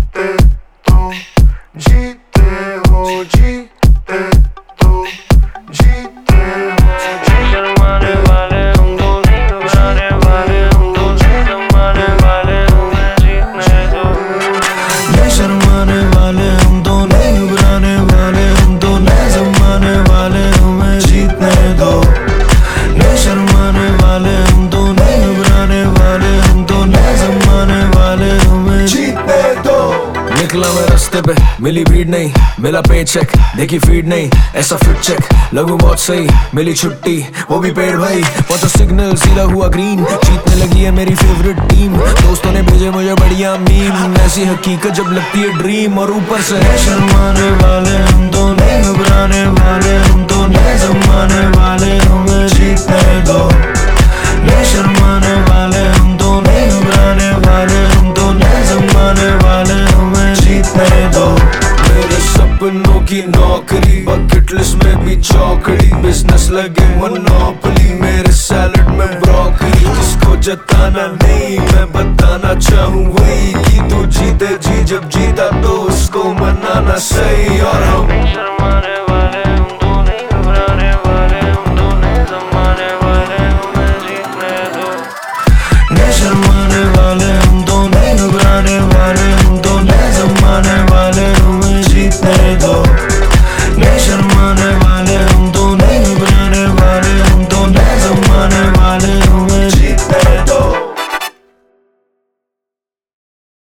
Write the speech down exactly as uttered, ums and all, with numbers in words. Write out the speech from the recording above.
जीते तो जीते हो, जीते तो जीते हो। शर्माने वाले हम तो नहीं घबराने वाले, हम तो नहीं जमाने वाले, हमें जीतने दो। नहीं शर्माने वाले हम तो नहीं घबराने वाले, हम तो नहीं जमाने वाले, हमें जीतने दो। नहीं शर्माने वाले हम तो नहीं घबराने वाले, हम तो नहीं जमाने वाले, हमें जीतने दो। निकला मैं रास्ते पे, मिली भीड़ नहीं, मिला पे चेक, देखी फीड नहीं, ऐसा फिट चेक लगू बहुत सही, मिली छुट्टी वो भी पेड़ भाई, पहुंचा सिग्नल सीधा हुआ ग्रीन, जीतने लगी है मेरी फेवरेट टीम, दोस्तों ने भेजे मुझे बढ़िया मीम, ऐसी हकीकत जब लगती है ड्रीम। और ऊपर से नहीं शर्माने वाले हम तो नहीं घबराने वाले, हम तो नहीं जमाने वाले, हमें जीतने दो। नहीं शर्माने वाले हम तो नहीं घबराने वाले, हम तो नहीं जमाने वाले, हमें जीतने दो। मेरे सपनों की नौकरी, बकेट लिस्ट में भी चौकड़ी, बिजनेस लगे मोनोपोली, मेरे सैलेड में ब्रोकली। किसको जताना नहीं मैं बताना चाहूँ वही, कि तू जीते जी, जब जीता तो उसको मनाना सही। और हम नहीं शर्माने वाले हम तो नहीं घबराने वाले, हम तो नहीं जमाने वाले, हमें जीतने दो। नहीं शर्माने वाले हम तो नहीं घबराने वाले, हम तो नहीं जमाने वाले, हमें जीतने दो।